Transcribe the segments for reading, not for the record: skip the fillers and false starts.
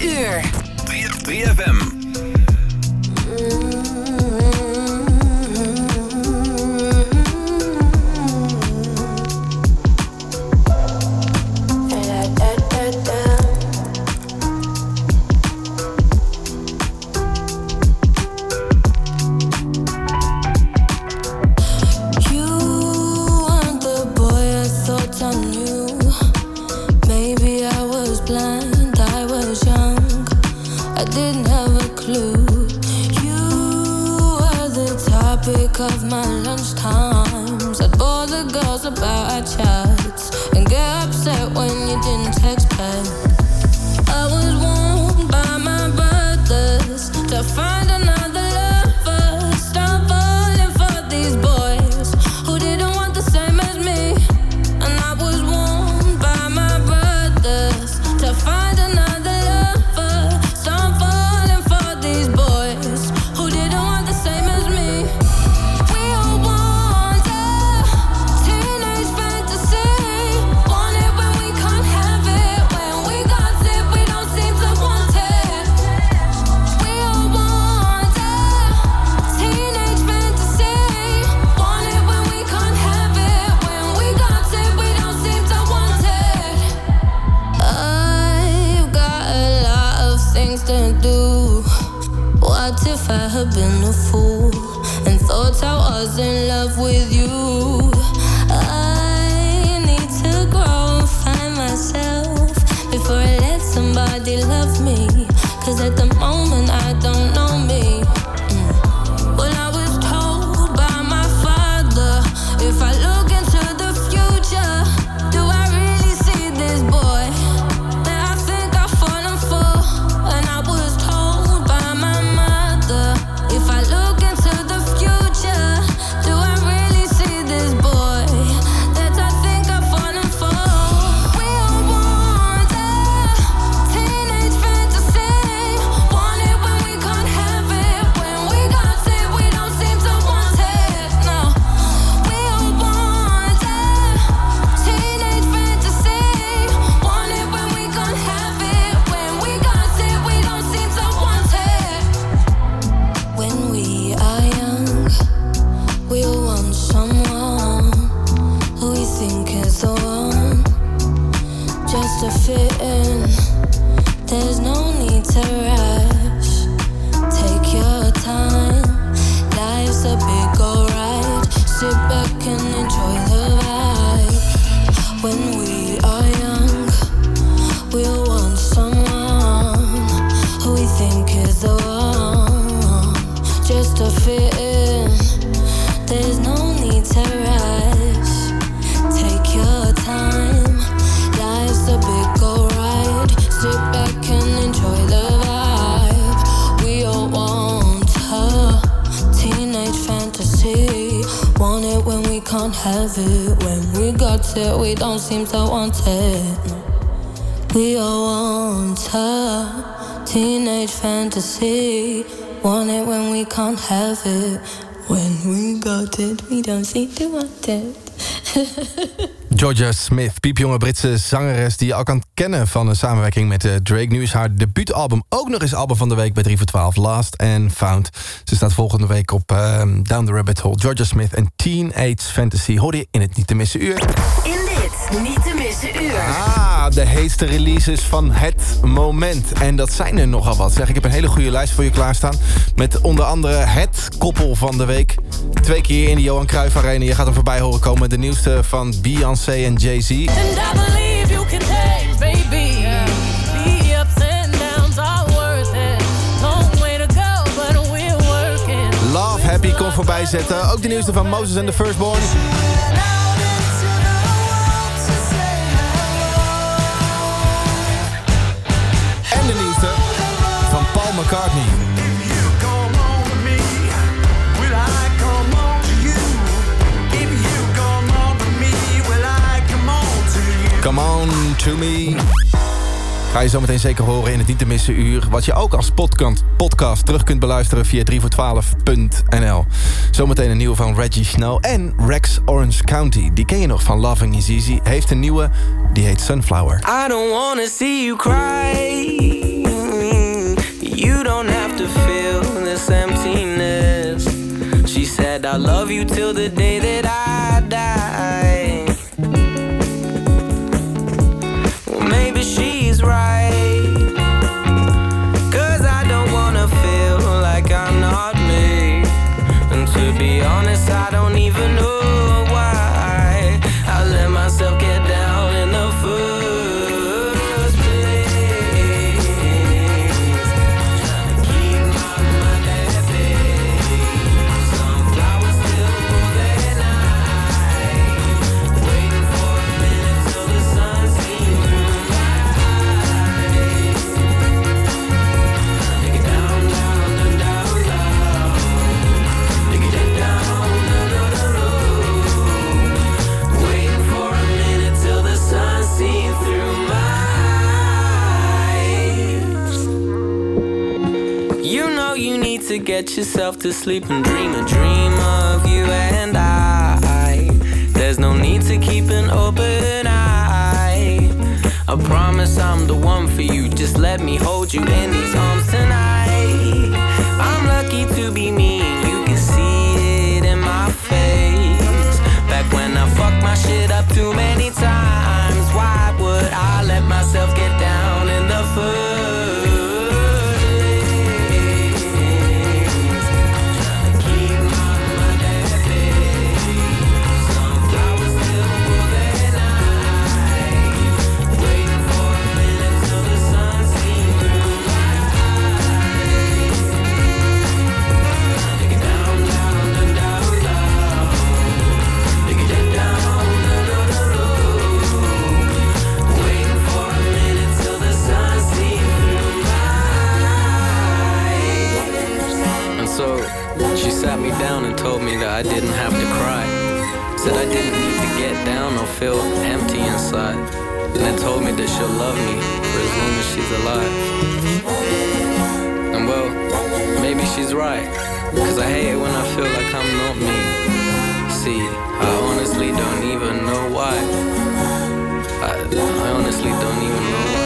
uur. 3FM. Of my lunch times, I'd bore the girls about our chats and get upset when you didn't text back. I was warned by my brothers to find another lover. Stop falling for these boys who didn't want the same as me. And I was warned by my brothers to find another lover. Stop falling for these boys who didn't want the same as me. If I had been a fool and thought I was in love with you, I need to grow and find myself before I let somebody love me. 'Cause at the moment I don't know me. Well, I was told by my father, if I look into the future, do I really see this boy that I think I've fallen for? And I was told by my mother, if I look into the future, do I really see this boy that I think I've fallen for? We all want a teenage fantasy, want it when we can't have it. When we got it, we don't seem to want it. No, we all want a teenage fantasy, want it when we can't have it. When we got it, we don't seem to want it. When we are young, we'll want someone who we think is the one, just to fit in. There's no need to rush. Take your time. Life's a big alright. Sit back and enjoy the vibe. When we are young, we'll want someone who we think is the one, just to fit in. There's no need to rush. Take your time. Life's a big alright. Sit back and enjoy the vibe. We all want her teenage fantasy. Want it when we can't have it. When we got it, we don't seem to want it. We all want her teenage fantasy. Want it when we can't have it. When we got it, we don't seem to want it. Georgia Smith, piepjonge Britse zangeres die je al kan kennen van een samenwerking met Drake. Nu is haar debuutalbum ook nog eens album van de week bij 3 voor 12, Lost and Found. Ze staat volgende week op Down the Rabbit Hole. Georgia Smith en Teenage Fantasy hoor je in het Niet te Missen Uur. In dit Niet te Missen Uur. De heetste releases van het moment. En dat zijn er nogal wat. Zeg, ik heb een hele goede lijst voor je klaarstaan. Met onder andere het koppel van de week. 2 keer in de Johan Cruijff Arena. Je gaat hem voorbij horen komen. De nieuwste van Beyoncé en Jay-Z. And I believe you can change, baby. The ups and downs are worth it. Long way to go, but we're working. Love Happy komt voorbij zetten. Ook de nieuwste van Moses and the Firstborn. En de nieuwste van Paul McCartney. Come on to me. Ga je zo meteen zeker horen in het Niet te Missen Uur. Wat je ook als podcast terug kunt beluisteren via 3voor12.nl. Zometeen een nieuwe van Reggie Snow en Rex Orange County. Die ken je nog van Loving Is Easy. Heeft een nieuwe, die heet Sunflower. I don't wanna see you cry. I love you till the day that I die. Well, maybe she's right, 'cause I don't wanna feel like I'm not me. And to be honest, I don't even know why I let myself get down in the first place. Trying to keep my mind at bay. Sunflowers still for that night. Waiting for a minute till the sun seems through my eyes. Take it down, down, down, down, down. Take it down, down, down, down, down. Waiting for a minute till the sun seems through my eyes. You know you need to get yourself to sleep and dream a dream of you and I. There's no need to keep an open eye. I promise I'm the one for you. Just let me hold you in these arms tonight. I'm lucky to be me, and you can see it in my face. Back when I fucked my shit up too many times, why would I let myself get down in the first place? Trying to keep my mind at bay. Sunflowers still for that night. Waiting for a minute till the sun seems through my eyes. Take it down, down, down, down, down. Take it down, down, down, down, down. Waiting for a minute till the sun seems through my eyes. And so she sat me down and told me that I didn't have to cry. Said I didn't need to get down or feel empty inside. And then told me that she'll love me for as long as she's alive. And well, maybe she's right, 'cause I hate it when I feel like I'm not me. See, I honestly don't even know why. I honestly don't even know why.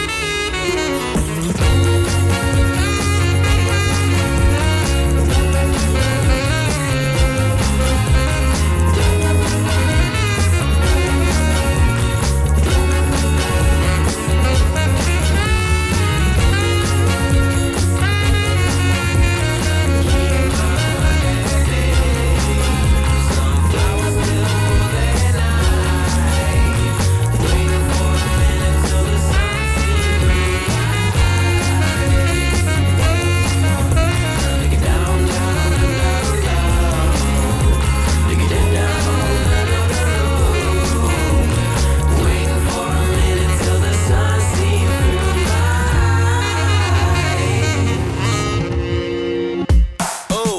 Sunflowers still for that night. Waiting for a minute till the sun seems through my eyes. Take it down, down, down, down, down. Take it down, down, down, down. Waiting for a minute till the sun seems through my eyes. Oh.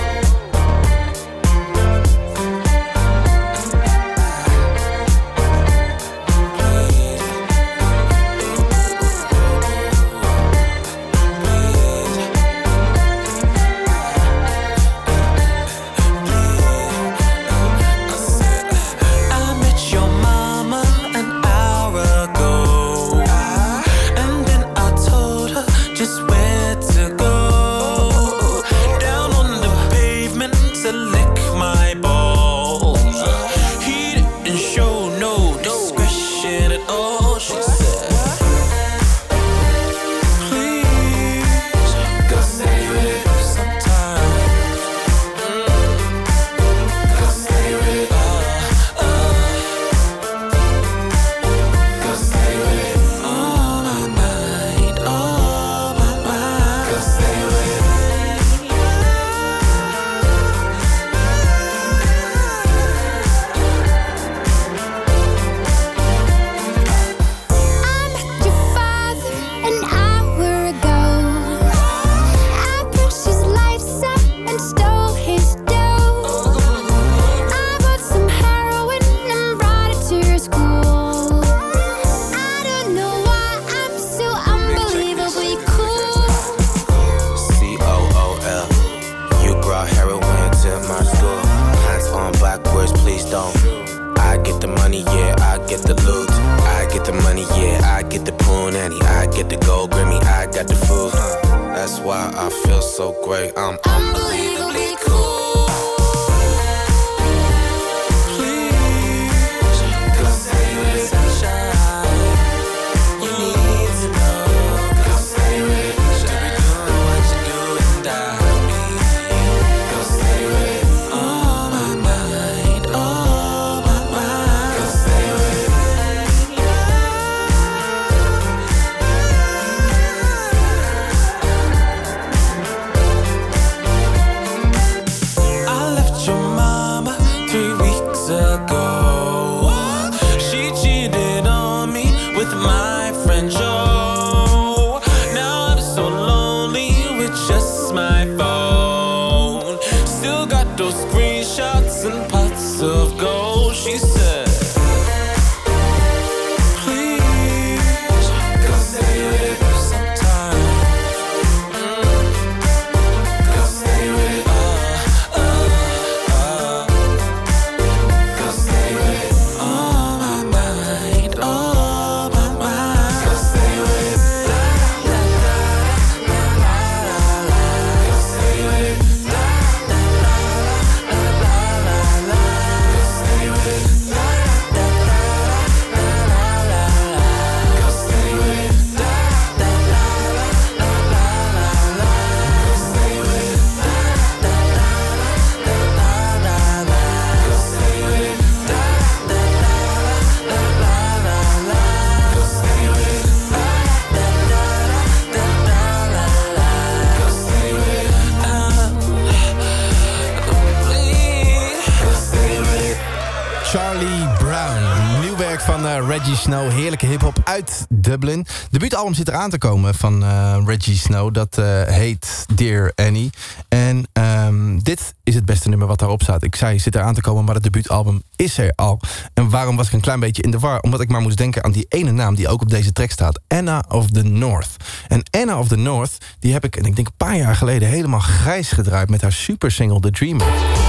I met your mama an hour ago, and then I told her just where to go. Down on the pavement to lick my balls. He didn't show no discretion at all. She said, please go stay with sometime. Go stay with go stay with all my mind, all my mind. Go stay with I met your father an hour ago. I brushed his lights up and stole his dough. I bought some heroin and brought it to your school. I don't know why I'm so unbelievably cool. COOL. You brought heroin to my store. Hands on backwards, please don't. I get the money, yeah, I get the loot. I get the money, yeah, I get the poon Annie. I get the gold Grammy, I got the food. That's why I feel so great. I'm unbelievably cool. Reggie Snow. Heerlijke hiphop uit Dublin. Debuutalbum zit eraan te komen van Reggie Snow. Dat heet Dear Annie. En dit is het beste nummer wat daarop staat. Ik zei, zit eraan te komen, maar het debuutalbum is er al. En waarom was ik een klein beetje in de war? Omdat ik maar moest denken aan die ene naam die ook op deze track staat. Anna of the North. En Anna of the North, die heb ik, en ik denk een paar jaar geleden, helemaal grijs gedraaid met haar supersingle The Dreamer.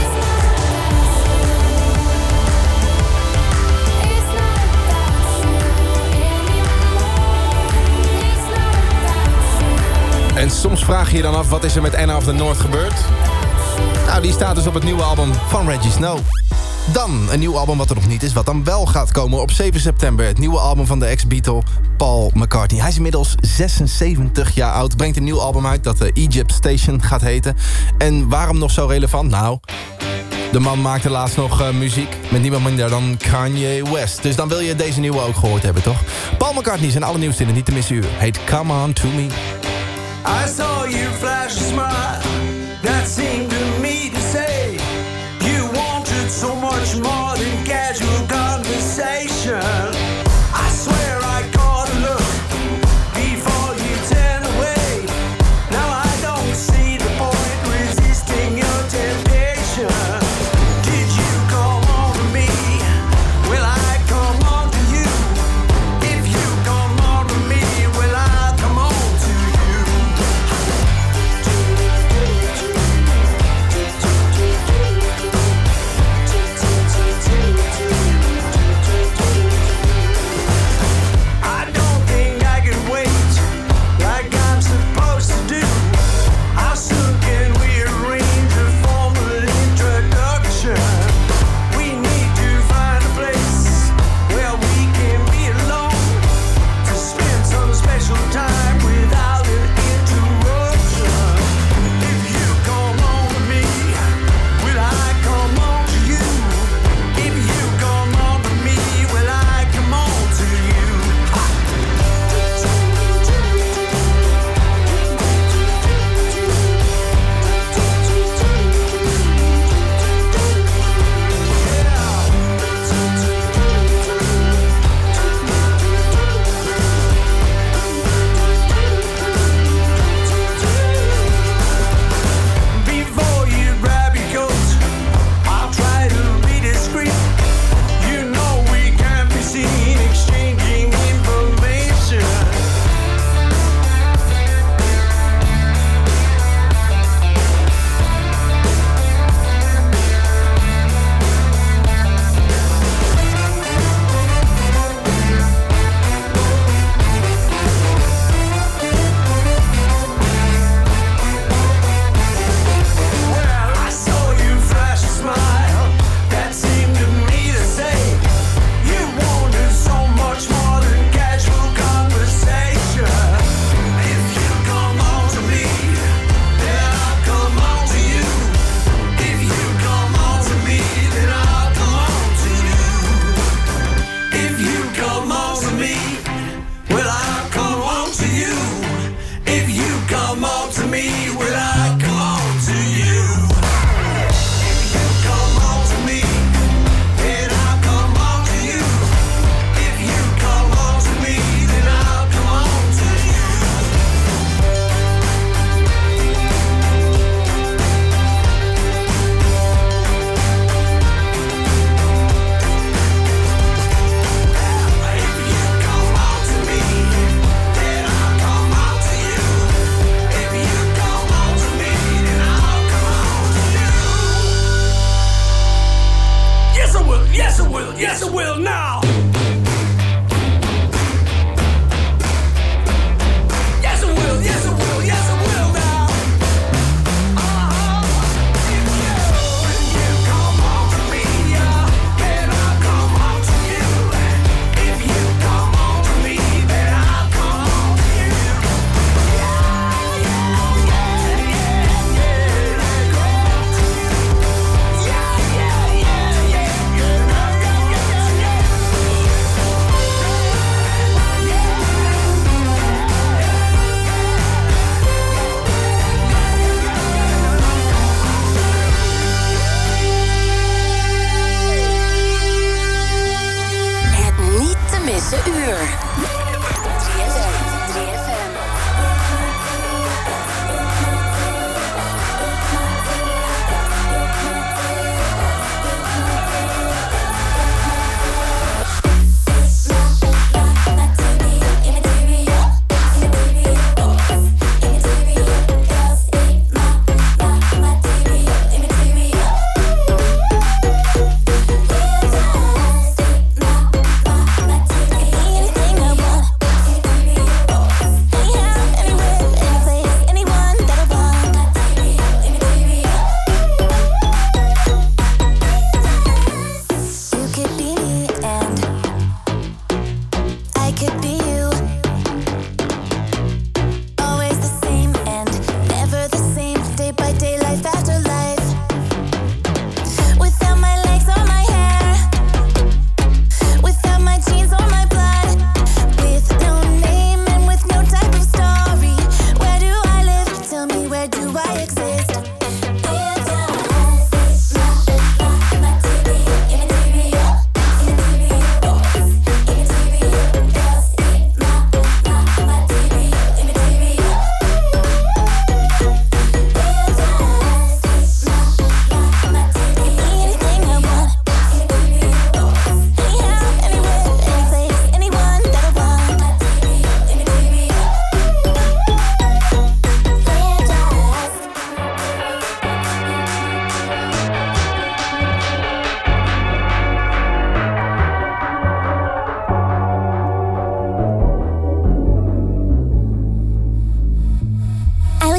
En soms vraag je je dan af, wat is er met Anna of the North gebeurd? Nou, die staat dus op het nieuwe album van Reggie Snow. Dan een nieuw album wat er nog niet is, wat dan wel gaat komen op 7 september. Het nieuwe album van de ex-Beatle Paul McCartney. Hij is inmiddels 76 jaar oud, brengt een nieuw album uit dat Egypt Station gaat heten. En waarom nog zo relevant? Nou, de man maakte laatst nog muziek met niemand minder dan Kanye West. Dus dan wil je deze nieuwe ook gehoord hebben, toch? Paul McCartney zijn allernieuwste in het Niet te missen uur. Heet Come On To Me. I saw you flash a smile that seemed to me to say you wanted so much more than casual conversation. I swear I caught a look before you turn away. Now I don't see the point resisting your temptation. Did you come on to me? Will I come on to you? If you come on to me, will I come on to you?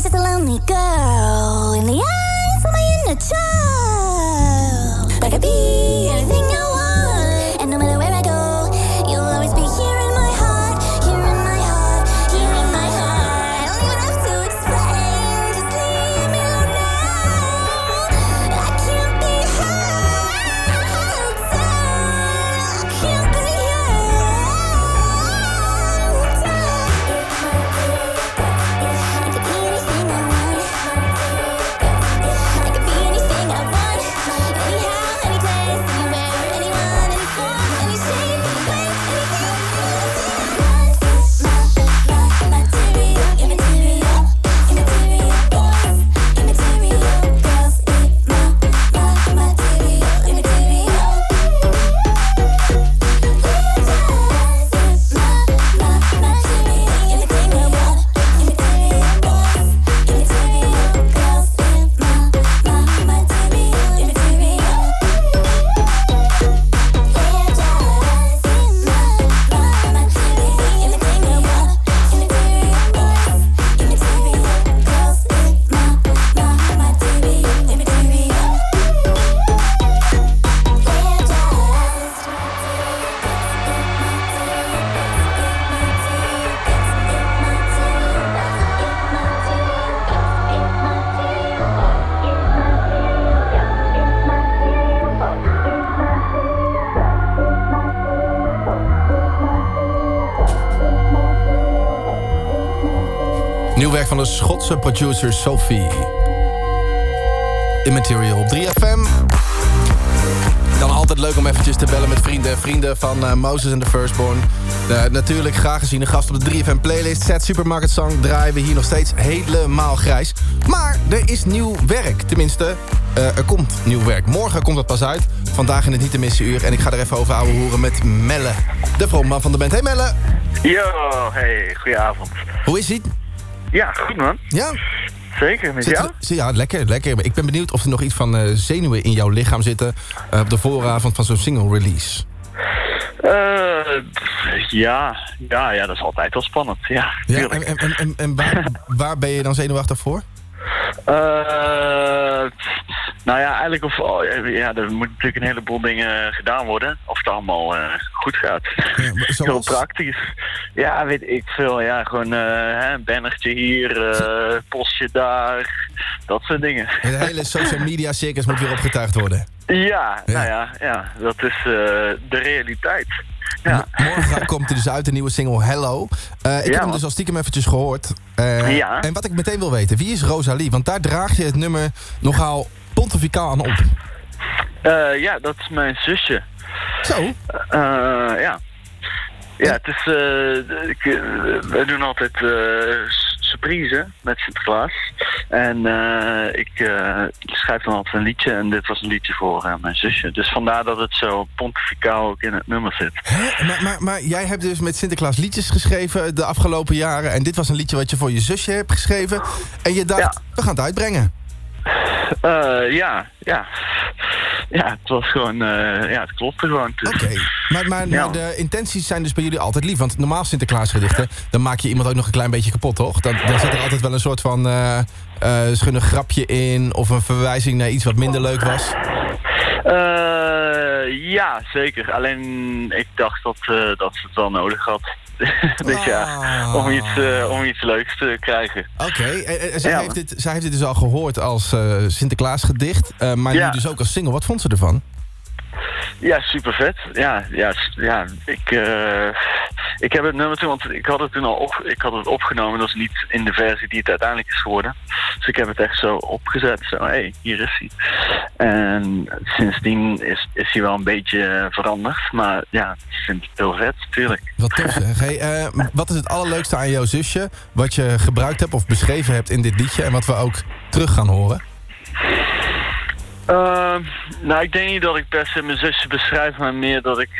just a lonely girl in the eyes of my inner child. I could be anything I want, and no matter where I go, you'll always be here in my heart, here in my heart, here in my heart. I don't even have to explain, just leave me alone now. I can't be held down, I can't be held down. I could be anything I want. I could be anything I want. Anyhow, any place, anywhere, anyone, any form, any shape, any way, material, immaterial, immaterial boys, immaterial girls, material, immaterial. Nieuw werk van de Schotse producer Sophie. Immaterial op 3FM. Dan altijd leuk om eventjes te bellen met vrienden. Vrienden van Moses and the Firstborn. Natuurlijk graag gezien een gast op de 3FM playlist. Set Supermarket Song draaien we hier nog steeds helemaal grijs. Maar er is nieuw werk. Tenminste, er komt nieuw werk. Morgen komt het pas uit. Vandaag in het Niet te Missen uur. En ik ga er even over ouwe horen met Melle. De frontman van de band. Hey Melle. Yo, hey, goedenavond. Hoe is ie? Ja, goed man. Ja? Zeker, met jou? Ja, lekker. Ik ben benieuwd of er nog iets van zenuwen in jouw lichaam zitten op de vooravond van zo'n single release. Ja, dat is altijd wel spannend. Ja, en waar ben je dan zenuwachtig voor? Nou ja, eigenlijk er moet natuurlijk een heleboel dingen gedaan worden. Of het allemaal goed gaat. Ja, heel praktisch. Ja, weet ik veel. Ja, gewoon een bannertje hier, postje daar, dat soort dingen. De hele social media circus moet weer opgetuigd worden. Ja, nou ja, dat is de realiteit. Ja. Morgen komt er dus uit de nieuwe single Hello. Ik heb hem dus al stiekem eventjes gehoord. En wat ik meteen wil weten, wie is Rosalie? Want daar draag je het nummer nogal pontificaal aan op. Ja, dat is mijn zusje. Zo? Ja. Ja, het is... wij doen altijd surprise met Sinterklaas. En ik schrijf dan altijd een liedje. En dit was een liedje voor mijn zusje. Dus vandaar dat het zo pontificaal ook in het nummer zit. Maar jij hebt dus met Sinterklaas liedjes geschreven de afgelopen jaren. En dit was een liedje wat je voor je zusje hebt geschreven. En je dacht, we gaan het uitbrengen. Ja, het was gewoon... het klopte gewoon. Oké, maar de intenties zijn dus bij jullie altijd lief. Want normaal Sinterklaasgedichten, dan maak je iemand ook nog een klein beetje kapot, toch? Dan zit er altijd wel een soort van schunnig grapje in... of een verwijzing naar iets wat minder leuk was. Ja, zeker. Alleen ik dacht dat ze het wel nodig had. Dus om iets leuks te krijgen. Oké, zij heeft dit dus al gehoord als Sinterklaasgedicht, maar nu dus ook als single. Wat vond ze ervan? Ja, super vet. Ja, ik heb het nummer toen, want ik had het opgenomen, dat is niet in de versie die het uiteindelijk is geworden. Dus ik heb het echt zo opgezet, zo, hier is hij. En sindsdien is hij wel een beetje veranderd, maar ja, ik vind het heel vet, natuurlijk. Wat tof zeg. Hey, wat is het allerleukste aan jouw zusje, wat je gebruikt hebt of beschreven hebt in dit liedje en wat we ook terug gaan horen? Nou, ik denk niet dat ik per se mijn zusje beschrijf, maar meer dat ik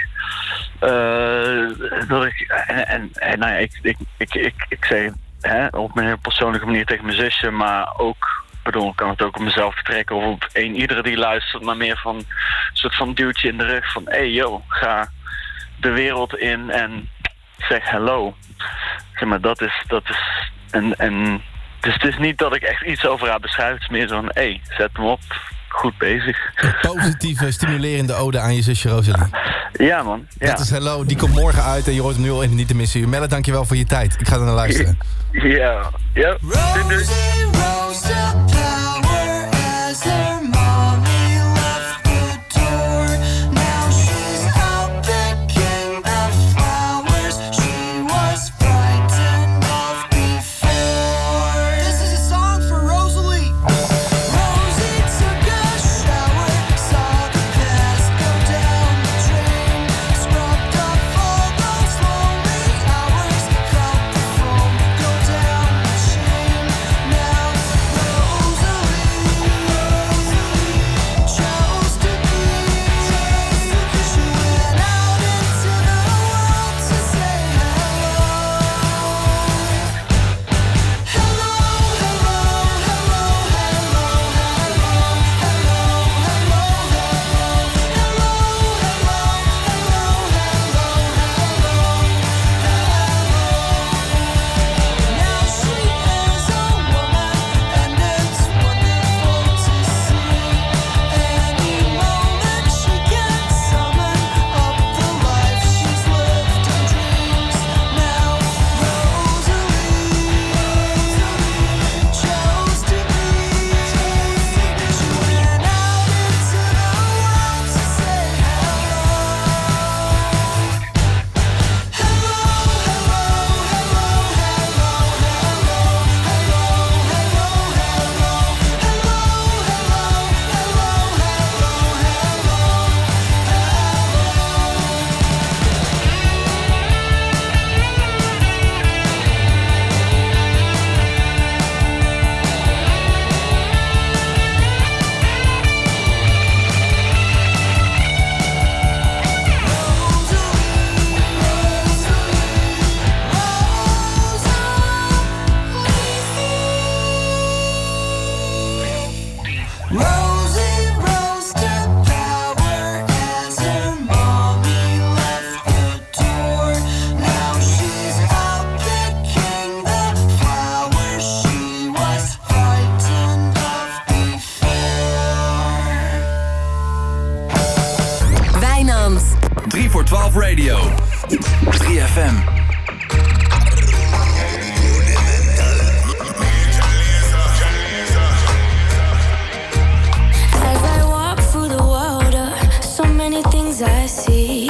ik zeg op mijn heel persoonlijke manier tegen mijn zusje, maar ook, ik kan het ook op mezelf betrekken of op iedere die luistert, maar meer van een soort van duwtje in de rug van, ga de wereld in en zeg hello. Zeg maar, dat is en Dus het is niet dat ik echt iets over haar beschrijf. Het is meer zo'n, zet hem op. Goed bezig. Een positieve, stimulerende ode aan je zusje Rosalie. Ja, man. Ja. Dat is Hello, die komt morgen uit en je hoort hem nu al in Niet te missen uur. Melle, dankjewel voor je tijd. Ik ga er naar luisteren. Ja. Ja. Doei. Wijnand. 3 voor 12 Radio. 3FM. As I walk through the water, so many things I see.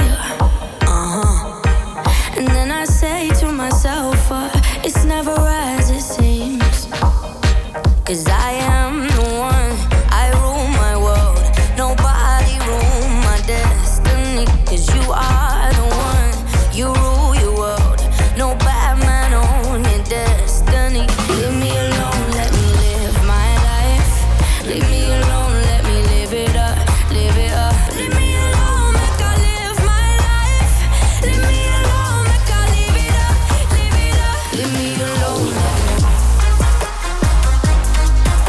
And then I say to myself, it's never as it seems. 'Cause I am the one, I rule my world. Nobody rule my destiny. 'Cause you are the one, you rule your world. No bad man on your destiny. Leave me alone, let me live my life. Leave me alone, let me live it up, live it up. Leave me alone, make I live my life. Leave me alone, make I live it up, live it up. Leave me alone.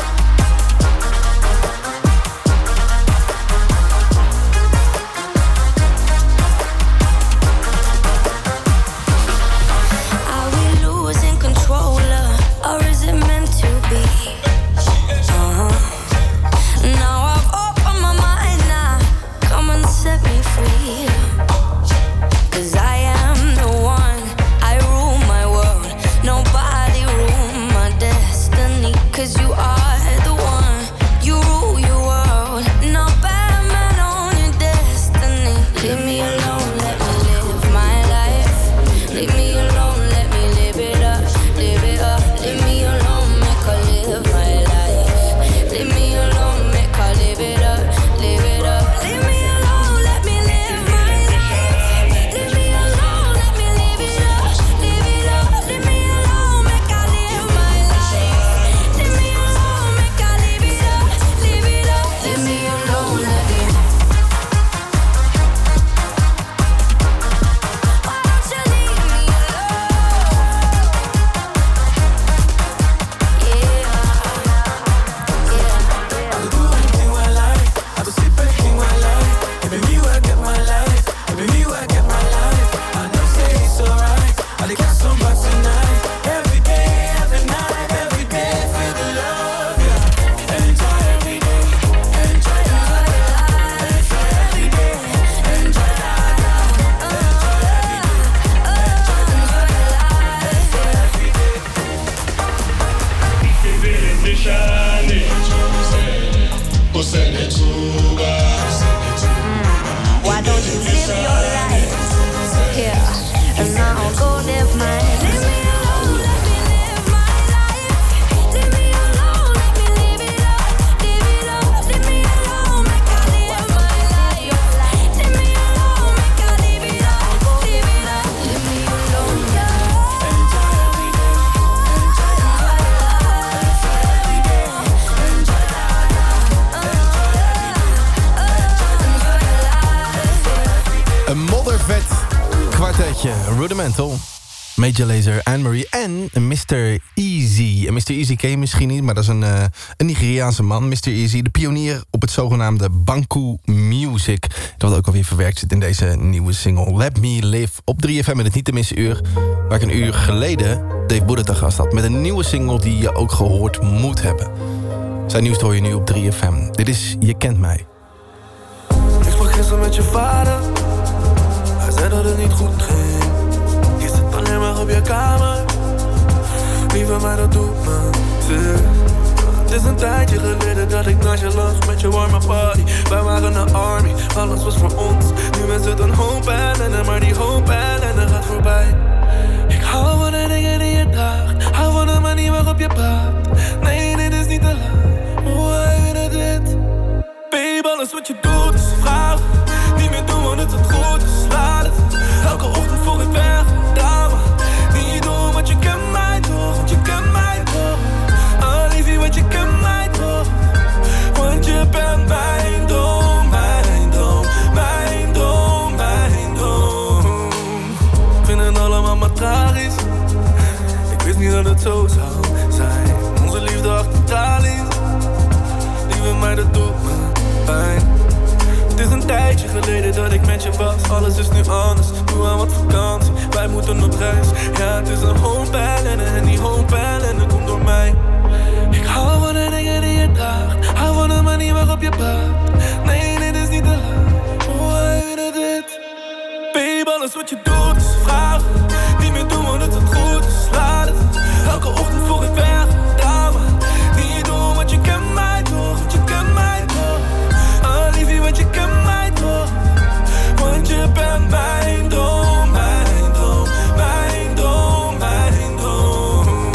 Rudimental. Major Lazer, Anne-Marie en Mr. Easy. En Mr. Easy ken je misschien niet, maar dat is een Nigeriaanse man. Mr. Easy, de pionier op het zogenaamde Banku Music. Dat ook alweer verwerkt zit in deze nieuwe single Let Me Live op 3FM in het niet te missen uur. Waar ik een uur geleden Dave Boede te gast had. Met een nieuwe single die je ook gehoord moet hebben. Zijn nieuws hoor je nu op 3FM. Dit is Je Kent Mij. Ik sprak gisteren met je vader. Hij zei dat het niet goed ging. Je zit alleen maar op je kamer. Lieve, maar dat doet me zeer. Het is een tijdje geleden dat ik naast je lag met je warme party. Wij waren een army, alles was voor ons. Nu is het een hoop ellende, maar die hoop ellende gaat voorbij. Ik hou van de dingen die je draagt. Hou van de manier waarop je praat. Nee, dit is niet te laat. Hoe heb je dit? Babe, alles wat je doet is vragen. Niet meer doen, want het is goed, dus laat het. Elke ochtend voor ik weg, dame. Niet doen, want je kent mij toch. Want je kent mij toch. Oh liefie, want je kent mij toch. Want je bent mijn droom, mijn droom. Mijn droom, mijn droom. Ik vind het allemaal maar tragisch. Ik wist niet dat het zo zou zijn. Onze liefde achter tralies. Lieve, maar dat doet me pijn. Het is een tijdje geleden dat ik met je was. Alles is nu anders, doe aan wat vakantie. Wij moeten op reis. Ja, het is een hoop ellende en die hoop ellende komt door mij. Ik hou van de dingen die je draagt. Hou van de manier waarop je praat. Nee, dit is niet te laat. Hoe heb je dit? Babe, alles wat je doet is vragen. Niet meer doen, want het is goed, dus laat het. Elke ochtend voor ik weg, dame. Niet doen, want je kent mij toch. Want je kent mij toch. Oh liefie, want je kent mij toch. Want je bent mijn droom, mijn droom. Mijn droom, mijn droom.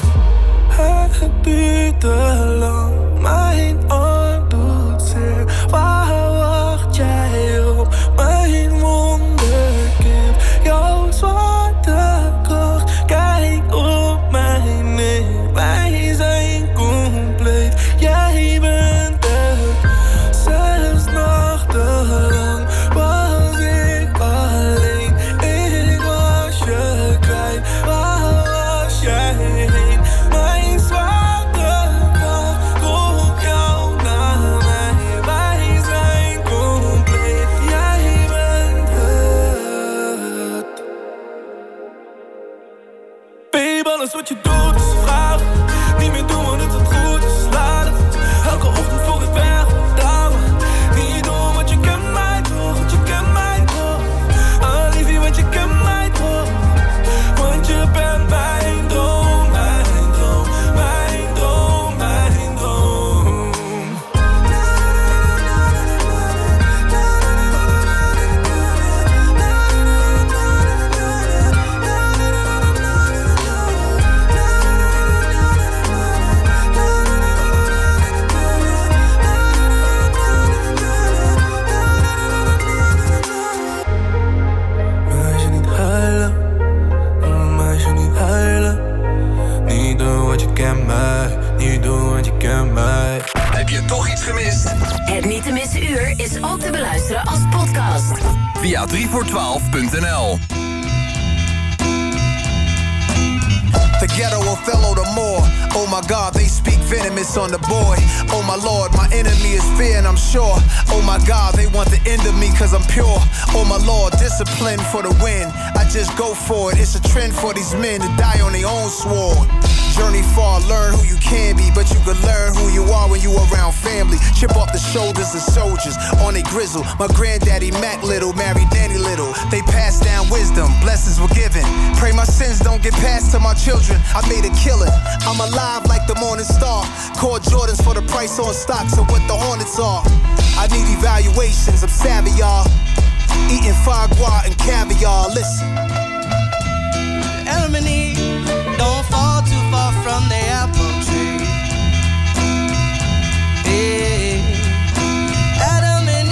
Het duurt te lang, mijn oor doet zeer. Waar wacht jij op? Mijn wonderkind, jouw zwarte kracht. Kijk op mij neer, wij zijn compleet. Jij bent er, 6 nachten lang was ik alleen. Ik was je kwijt, waar was jij heen? Mijn zwarte kracht roept jou naar mij. Wij zijn compleet, jij bent het. Babe, alles wat je doet is vragen. Niet meer doen, want het is goed, dus laat het. Elke ochtend voor ik weg, dame. Niet doen, want je kent mij toch. Want je kent mij toch. Oh liefie, want je kent mij toch. Want je bent mijn droom, mijn droom. Mijn droom, mijn droom. Meisje niet huilen, meisje niet huilen. Niet doen, want je kent mij. Niet doen, want je kent mij. Heb je toch iets gemist? Het niet te missen uur is ook te beluisteren als podcast. Via 3voor12.nl. The ghetto Othello the more. Oh my God, they speak venomous on the boy. Oh my Lord, my enemy is fear and I'm sure. Oh my God, they want the end of me cause I'm pure. Oh my Lord, discipline for the win. I just go for it, it's a trend for these men to die on their own sword. Journey far, learn who you can be, but you can learn who you are when you around family. Chip off the shoulders of soldiers on a grizzle. My granddaddy Mac Little married Danny Little. They passed down wisdom, blessings were given. Pray my sins don't get passed to my children. I made a killing, I'm alive like the morning star. Call Jordans for the price on stocks of what the Hornets are. I need evaluations, I'm savvy y'all. Eating foie gras and caviar, listen. Adam and Eve don't fall too far from the apple tree. Hey. Adam and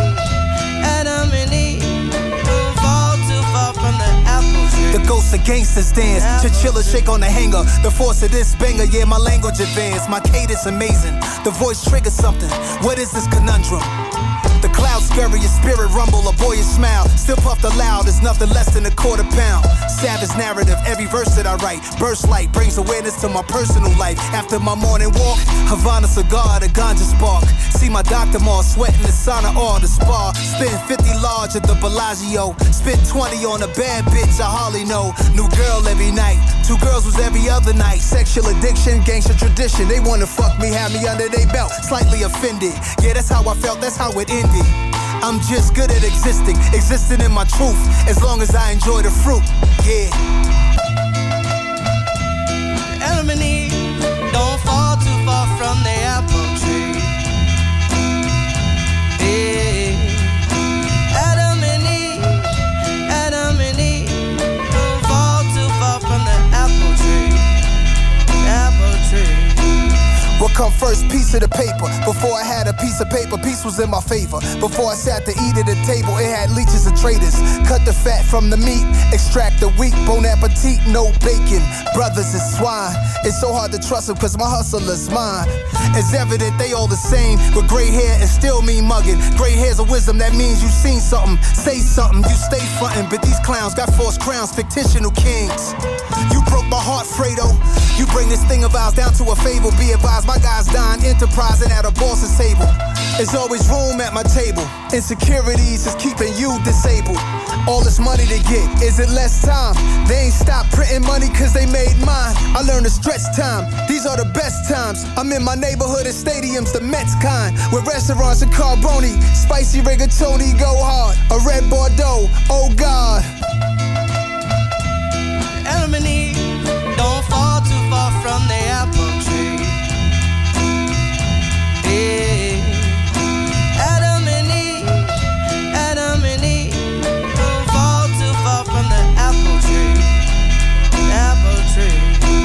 Eve don't fall too far from the apple tree. The ghosts of gangsters dance, chinchilla shake on the hanger. The force of this banger, yeah, my language advanced. My cadence amazing, the voice triggers something. What is this conundrum? The clouds scurry, your spirit rumble, a boyish smile. Still puffed aloud, it's nothing less than a quarter pound. Savage narrative, every verse that I write. Burst light, brings awareness to my personal life. After my morning walk, Havana cigar, the ganja spark. See my Dr. Moore sweating the sauna or the spa. Spend 50 large at the Bellagio. Spend 20 on a bad bitch I hardly know. New girl every night, 2 girls was every other night. Sexual addiction, gangster tradition. They wanna fuck me, have me under their belt. Slightly offended, yeah, that's how I felt, that's how it ended. I'm just good at existing in my truth. As long as I enjoy the fruit, yeah. Adam and Eve don't fall too far from the apple tree. Yeah. Adam and Eve don't fall too far from the apple tree. Apple tree. What come first, piece of the paper? Before I had a piece of paper, peace was in my favor. Before I sat to eat at the table, it had leeches and traders. Cut the fat from the meat, extract the wheat. Bon appetit, no bacon. Brothers is swine. It's so hard to trust them cause my hustle is mine. It's evident they all the same. With gray hair and still mean mugging. Gray hair's a wisdom, that means you seen something. Say something, you stay frontin'. But these clowns got false crowns, fictional kings. You broke my heart, Fredo. You bring this thing of ours down to a fable. Be advised, my guys dying, enterprising at a boss's table. There's always room at my table. Insecurities is keeping you disabled. All this money to get, is it less time? They ain't stopped printing money cause they made mine. I learned to stretch time, these are the best times. I'm in my neighborhood at stadiums, the Mets kind. With restaurants and carboni, spicy rigatoni, go hard. A red Bordeaux, oh God. Adam and Eve don't fall too far from the apple tree. Yeah. Adam and Eve don't fall too far from the apple tree. Apple tree.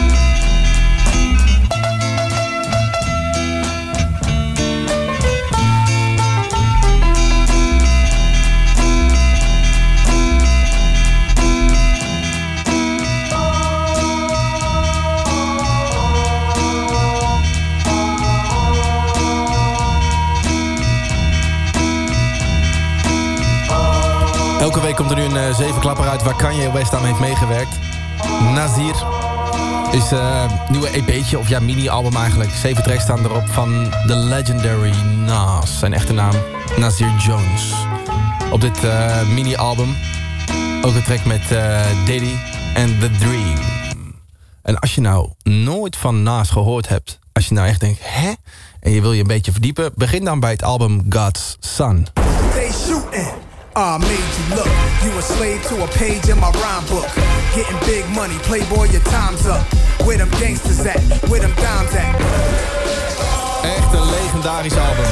Elke week komt er nu een 7-klapper uit waar Kanye West aan heeft meegewerkt. Nasir is een nieuwe EP'tje, of ja, mini-album eigenlijk. 7 tracks staan erop van The Legendary Nas. Zijn echte naam, Nasir Jones. Op dit mini-album ook een track met Diddy en The Dream. En als je nou nooit van Nas gehoord hebt, als je nou echt denkt, hè? En je wil je een beetje verdiepen, begin dan bij het album God's Son. They shooting. I made you look. You a slave to a page in my rhyme book. Getting big money, playboy, your time's up. Where them gangsters at? Where them dimes at? Echt een legendarisch album.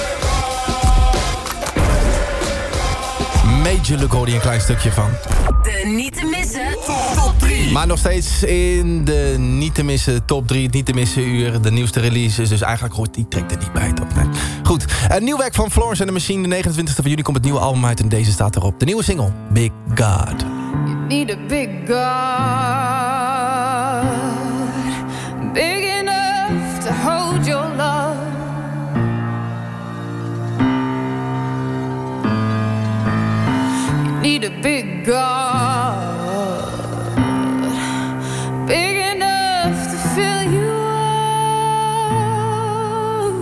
Major Look hoorde je een klein stukje van. De niet te missen top 3. Maar nog steeds in de niet te missen top 3, het niet te missen uur. De nieuwste releases, dus eigenlijk hoort die track er niet bij. Toch? Nee. Goed, een nieuw werk van Florence and the Machine. De 29e van juni komt het nieuwe album uit en deze staat erop. De nieuwe single, Big God. You need a big God, big enough to hold your love. You need a big God, big enough to fill you up.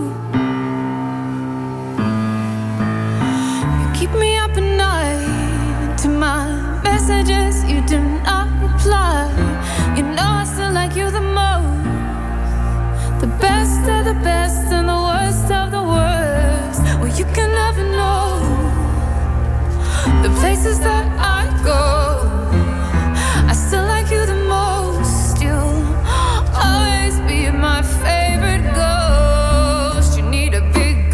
You keep me up at night to my messages, you do not reply. You know I still like you the most, the best of the best and the worst of the worst. Well, you can never know the places that I go. I still like you the most. You'll always be my favorite ghost. You need a big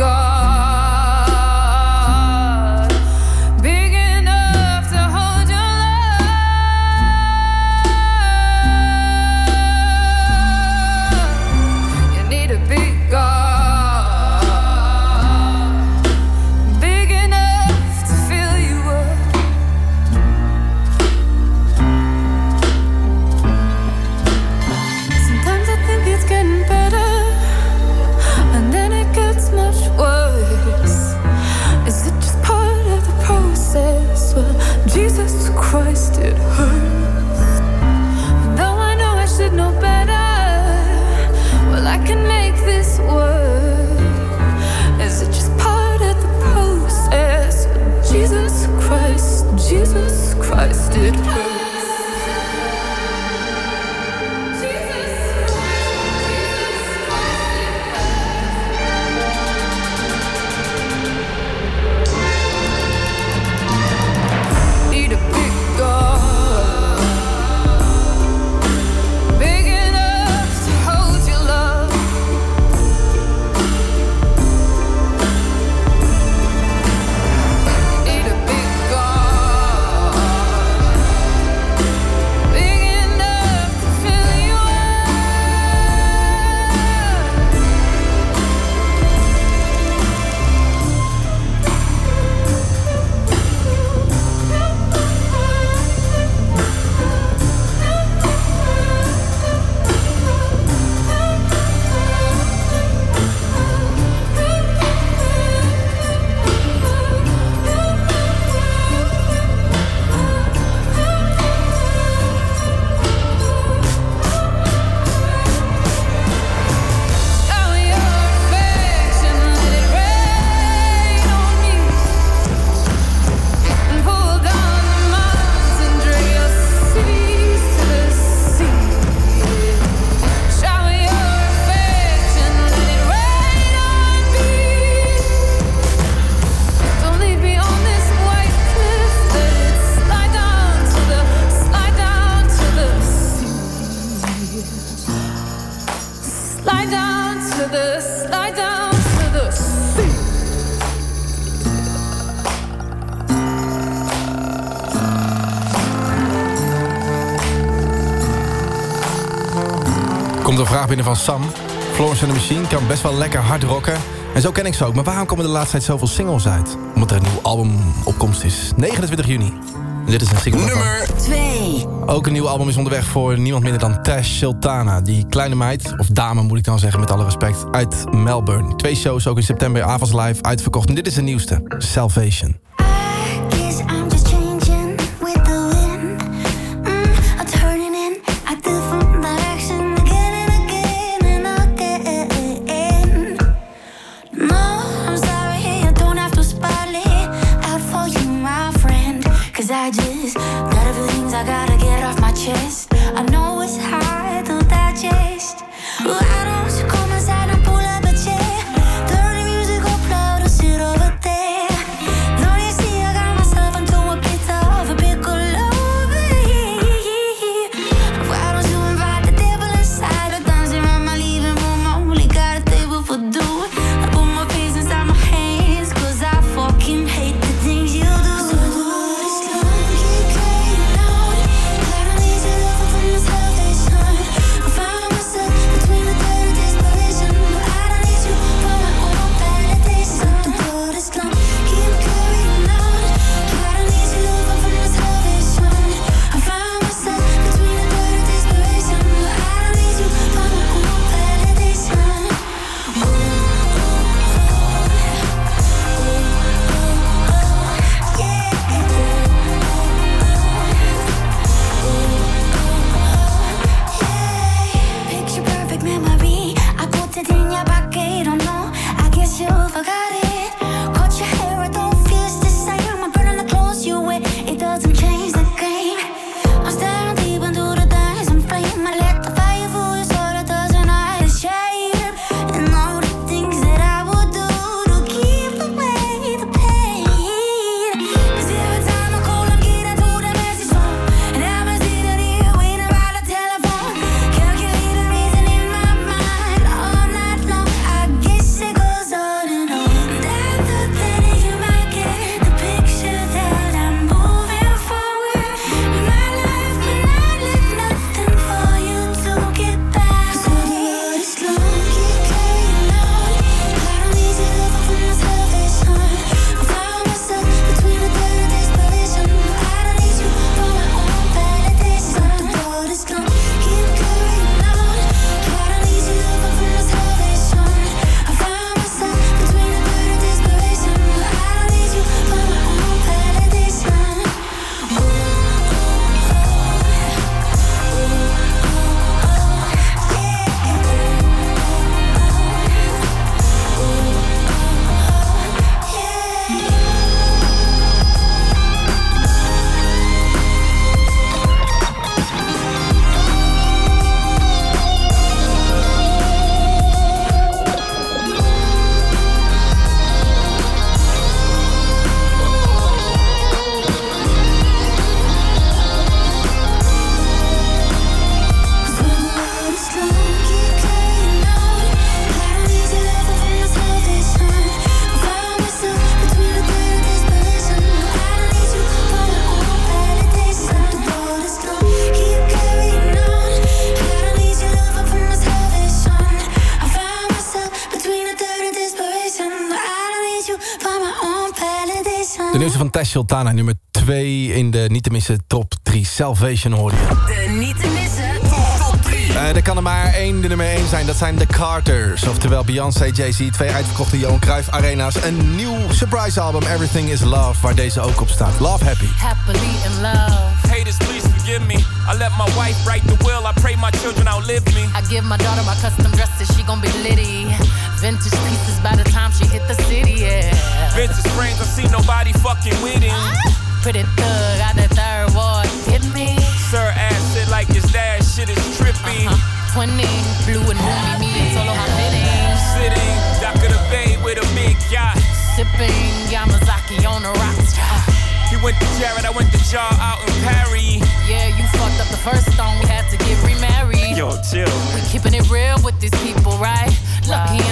God, big enough to hold your love. You need a big God, big enough to fill you up. the slide down to the sea. Komt een vraag binnen van Sam. Florence and the Machine kan best wel lekker hard rocken. En zo ken ik ze ook. Maar waarom komen de laatste tijd zoveel singles uit? Omdat er een nieuw album op komst is. 29 juni. En dit is een single nummer 2. Ook een nieuw album is onderweg voor niemand minder dan Tash Sultana. Die kleine meid, of dame moet ik dan zeggen met alle respect, uit Melbourne. 2 shows ook in september, Avas Live, uitverkocht. En dit is de nieuwste, Salvation. I just got a few things I gotta get off my chest. I know it's hard to digest. Why don't you come inside and pull up a chair? Turn the music up loud and sit over there. Don't you see I got myself into a pit of a piccolo? Why don't you invite the devil inside? I'm dancing around my living room. I only got a table for two. I put my face inside my hands, cause I fucking hate the things you do. De nieuwste van Tash Sultana, nummer 2 in de niet te missen top 3. Salvation hoorde je. De niet te missen top 3. Er kan er maar één de nummer 1 zijn. Dat zijn de Carters. Oftewel Beyoncé, Jay-Z, 2 uitverkochte Johan Cruijff Arena's. Een nieuw surprise album, Everything is Love, waar deze ook op staat. Love Happy. Happily in love. Haters, please forgive me. I let my wife write the will. I pray my children outlive me. I give my daughter my custom dresses. She gon' be litty. Vintage pieces by the time she hit the city, yeah. Vintage frames, I see nobody fucking with him. Pretty thug, got that third ward, hit me. Sir ass shit like his dad, shit is trippy. Twinning, blue and moody, me and solo hot fitting. Sitting, dock of the bay with a big yacht. Sipping, Yamazaki on the rocks. He went to Jared, I went to Jar out in Paris. Yeah, you fucked up the first song, we had to get remarried. Yo, chill. We keeping it real with these people, right? Lucky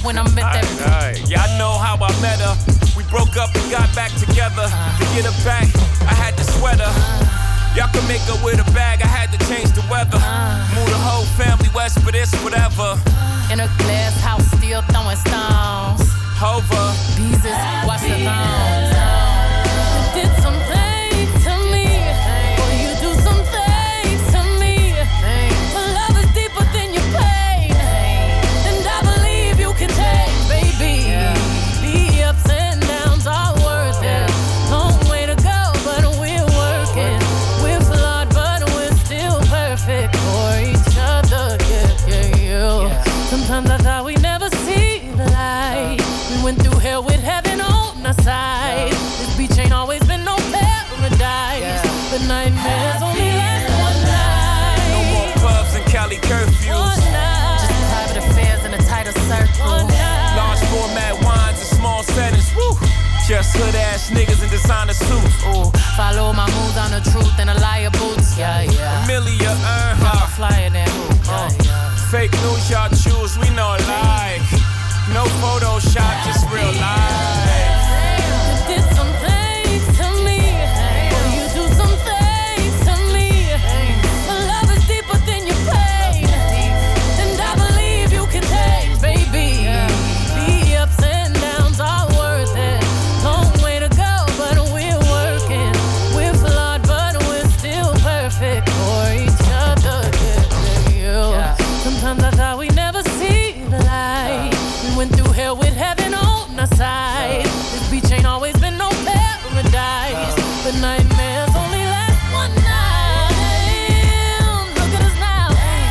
when I'm at that. Yeah, I know how I met her. We broke up and got back together. To get her back, I had to sweat her. Y'all can make her with a bag, I had to change the weather. Move the whole family west for this, whatever. In a glass house, still throwing stones. Hover. Jesus, watch the thongs. You did some things to me. Boy, you do some things to me. But love is deeper than your pain. And I believe you can take, baby. The ups and downs are worth it. Long way to go, but we're working. We're flawed, but we're still perfect for each other. Yeah. Sometimes I thought we'd never see the light. We went through hell with heaven on our side. This beach ain't always been no paradise. But nightmares only last one night. No more clubs and Cali curfews. Just private affairs in a tighter circle. Large format wines and small settings. Woo. Just hood ass niggas in designer suits. Ooh, follow my moves on the truth and a liar boots. Amelia Earnhardt. Flyer than who? Fake news y'all choose, we know like. No Photoshop, just real life. You did some things to me. Boy, you do some things to me. My love is deeper than your pain. And I believe you can take, baby. The ups and downs are worth it. Long way to go, but we're working. We're flawed, but we're still perfect for each other. Sometimes I thought we'd never see the light. We went through hell with heaven on our side. This beach ain't always been no paradise. But nightmares only last one night. Look at us now.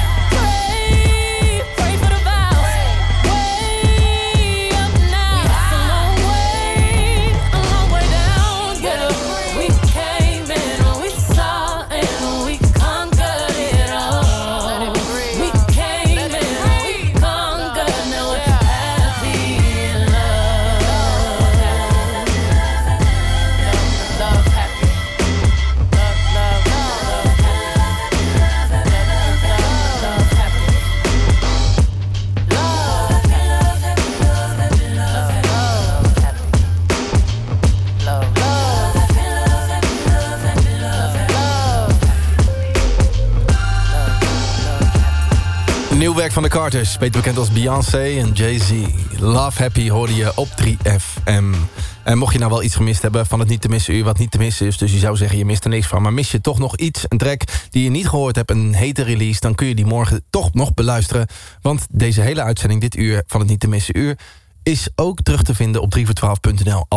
Pray for the vows. Way up now. It's a long way down. Get up. We came and we saw and we conquered it all. We came and we conquered. Now we're happy in love. Love happy. Love Nieuw werk van de Carters, beter bekend als Beyoncé en Jay-Z. Love Happy hoorde je op 3FM. En mocht je nou wel iets gemist hebben van het niet te missen uur, wat niet te missen is, dus je zou zeggen je mist er niks van, maar mis je toch nog iets, een track die je niet gehoord hebt, een hete release, dan kun je die morgen toch nog beluisteren. Want deze hele uitzending dit uur van het niet te missen uur is ook terug te vinden op 3voor12.nl.